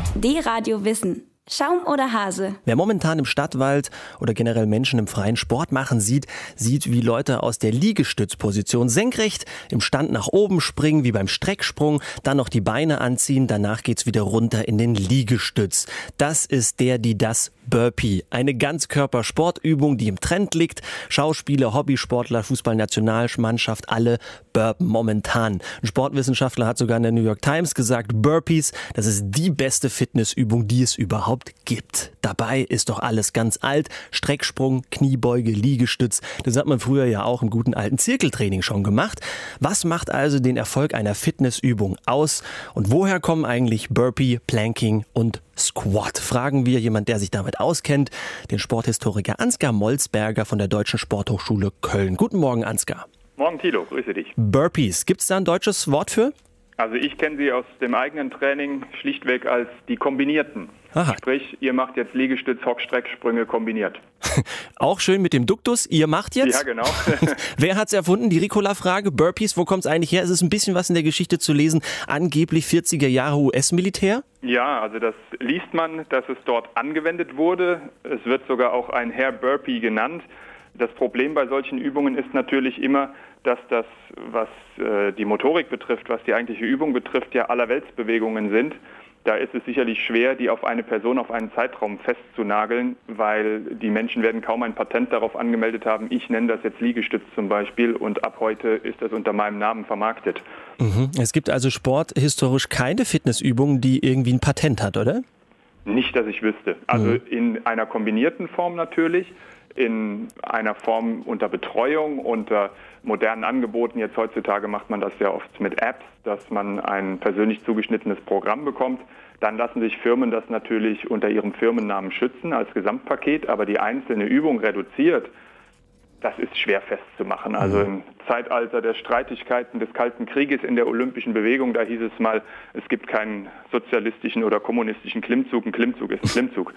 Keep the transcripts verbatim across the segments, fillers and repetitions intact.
D-Radio Wissen. Schaum oder Hase? Wer momentan im Stadtwald oder generell Menschen im freien Sport machen sieht, sieht, wie Leute aus der Liegestützposition senkrecht im Stand nach oben springen, wie beim Strecksprung, dann noch die Beine anziehen, danach geht's wieder runter in den Liegestütz. Das ist der, die das Burpee. Eine Ganzkörpersportübung, die im Trend liegt. Schauspieler, Hobbysportler, Fußballnationalmannschaft, alle burpen momentan. Ein Sportwissenschaftler hat sogar in der New York Times gesagt, Burpees, das ist die beste Fitnessübung, die es überhaupt gibt. Dabei ist doch alles ganz alt. Strecksprung, Kniebeuge, Liegestütz. Das hat man früher ja auch im guten alten Zirkeltraining schon gemacht. Was macht also den Erfolg einer Fitnessübung aus? Und woher kommen eigentlich Burpee, Planking und Squat? Fragen wir jemand, der sich damit auskennt, den Sporthistoriker Ansgar Molzberger von der Deutschen Sporthochschule Köln. Guten Morgen, Ansgar. Morgen, Thilo. Grüße dich. Burpees. Gibt es da ein deutsches Wort für? Also ich kenne sie aus dem eigenen Training schlichtweg als die kombinierten. Aha. Sprich, ihr macht jetzt Liegestütz, Hockstrecksprünge kombiniert. Auch schön mit dem Duktus, ihr macht jetzt? Ja, genau. Wer hat's erfunden? Die Ricola-Frage, Burpees, wo kommt's eigentlich her? Es ist ein bisschen was in der Geschichte zu lesen. Angeblich vierziger Jahre U S-Militär? Ja, also das liest man, dass es dort angewendet wurde. Es wird sogar auch ein Hair Burpee genannt. Das Problem bei solchen Übungen ist natürlich immer, dass das, was äh, die Motorik betrifft, was die eigentliche Übung betrifft, ja Allerweltsbewegungen sind. Da ist es sicherlich schwer, die auf eine Person, auf einen Zeitraum festzunageln, weil die Menschen werden kaum ein Patent darauf angemeldet haben, ich nenne das jetzt Liegestütz zum Beispiel und ab heute ist das unter meinem Namen vermarktet. Mhm. Es gibt also sporthistorisch keine Fitnessübung, die irgendwie ein Patent hat, oder? Nicht, dass ich wüsste. Also Mhm. in einer kombinierten Form natürlich, in einer Form unter Betreuung, unter modernen Angeboten. Jetzt heutzutage macht man das ja oft mit Apps, dass man ein persönlich zugeschnittenes Programm bekommt. Dann lassen sich Firmen das natürlich unter ihrem Firmennamen schützen als Gesamtpaket, aber die einzelne Übung reduziert, das ist schwer festzumachen. Also im Zeitalter der Streitigkeiten des Kalten Krieges in der olympischen Bewegung, da hieß es mal, es gibt keinen sozialistischen oder kommunistischen Klimmzug. Ein Klimmzug ist ein Klimmzug.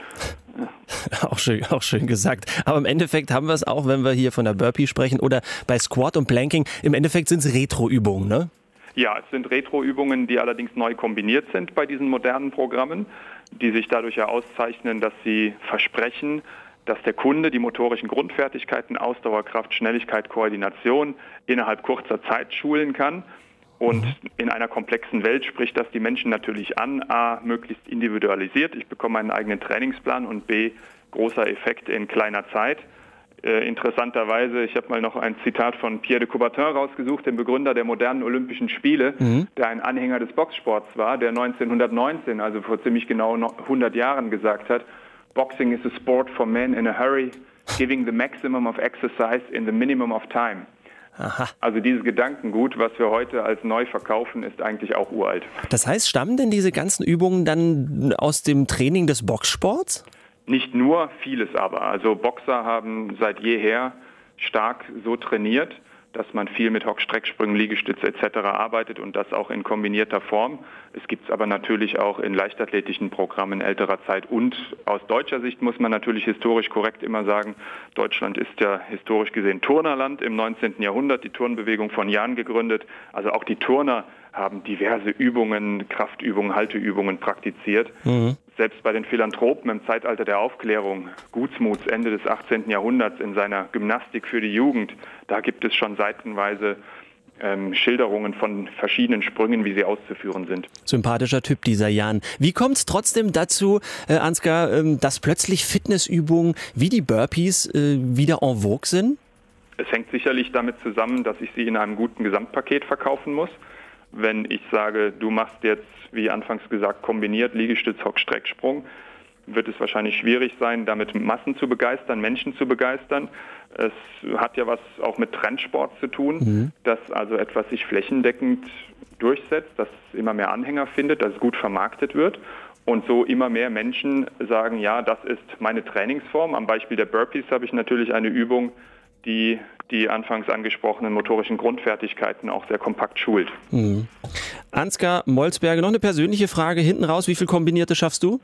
Auch schön, auch schön gesagt. Aber im Endeffekt haben wir es auch, wenn wir hier von der Burpee sprechen oder bei Squat und Planking, im Endeffekt sind es Retro-Übungen, ne? Ja, es sind Retro-Übungen, die allerdings neu kombiniert sind bei diesen modernen Programmen, die sich dadurch ja auszeichnen, dass sie versprechen, dass der Kunde die motorischen Grundfertigkeiten, Ausdauerkraft, Schnelligkeit, Koordination innerhalb kurzer Zeit schulen kann. Und in einer komplexen Welt spricht das die Menschen natürlich an, a, möglichst individualisiert, ich bekomme einen eigenen Trainingsplan und b, großer Effekt in kleiner Zeit. Äh, interessanterweise, ich habe mal noch ein Zitat von Pierre de Coubertin rausgesucht, dem Begründer der modernen Olympischen Spiele, mhm. der ein Anhänger des Boxsports war, der neunzehnhundertneunzehn, also vor ziemlich genau hundert Jahren gesagt hat, Boxing is a sport for men in a hurry, giving the maximum of exercise in the minimum of time. Aha. Also dieses Gedankengut, was wir heute als neu verkaufen, ist eigentlich auch uralt. Das heißt, stammen denn diese ganzen Übungen dann aus dem Training des Boxsports? Nicht nur, vieles aber. Also Boxer haben seit jeher stark so trainiert, dass man viel mit Hockstrecksprüngen, Liegestütze et cetera arbeitet und das auch in kombinierter Form. Es gibt es aber natürlich auch in leichtathletischen Programmen älterer Zeit. Und aus deutscher Sicht muss man natürlich historisch korrekt immer sagen, Deutschland ist ja historisch gesehen Turnerland im neunzehnten Jahrhundert, die Turnbewegung von Jahn gegründet. Also auch die Turner haben diverse Übungen, Kraftübungen, Halteübungen praktiziert. Mhm. Selbst bei den Philanthropen im Zeitalter der Aufklärung, Gutsmuts Ende des achtzehnten Jahrhunderts in seiner Gymnastik für die Jugend, da gibt es schon seitenweise ähm, Schilderungen von verschiedenen Sprüngen, wie sie auszuführen sind. Sympathischer Typ, dieser Jan. Wie kommt es trotzdem dazu, äh, Ansgar, äh, dass plötzlich Fitnessübungen wie die Burpees äh, wieder en vogue sind? Es hängt sicherlich damit zusammen, dass ich sie in einem guten Gesamtpaket verkaufen muss. Wenn ich sage, du machst jetzt, wie anfangs gesagt, kombiniert Liegestütz, Hockstrecksprung, wird es wahrscheinlich schwierig sein, damit Massen zu begeistern, Menschen zu begeistern. Es hat ja was auch mit Trendsport zu tun, mhm. dass also etwas sich flächendeckend durchsetzt, dass es immer mehr Anhänger findet, dass es gut vermarktet wird und so immer mehr Menschen sagen, ja, das ist meine Trainingsform. Am Beispiel der Burpees habe ich natürlich eine Übung, die die anfangs angesprochenen motorischen Grundfertigkeiten auch sehr kompakt schult. Mhm. Ansgar Molzberger, noch eine persönliche Frage hinten raus. Wie viel Kombinierte schaffst du?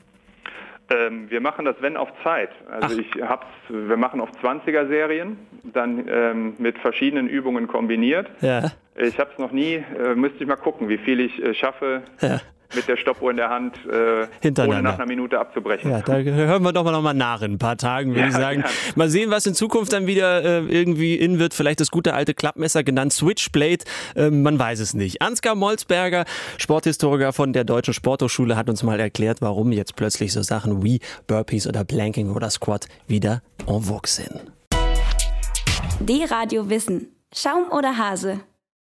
Ähm, wir machen das, wenn auf Zeit. Also Ach. ich hab's, wir machen auf zwanziger-Serien, dann ähm, mit verschiedenen Übungen kombiniert. Ja. Ich habe es noch nie, äh, müsste ich mal gucken, wie viel ich äh, schaffe. Ja. mit der Stoppuhr in der Hand, äh, ohne nach einer Minute abzubrechen. Ja, da hören wir doch mal, noch mal nach in ein paar Tagen, würde ja, ich sagen. Ja. Mal sehen, was in Zukunft dann wieder äh, irgendwie in wird. Vielleicht das gute alte Klappmesser, genannt Switchblade. Äh, man weiß es nicht. Ansgar Molzberger, Sporthistoriker von der Deutschen Sporthochschule, hat uns mal erklärt, warum jetzt plötzlich so Sachen wie Burpees oder Planking oder Squat wieder en vogue sind. D-Radio Wissen. Schaum oder Hase?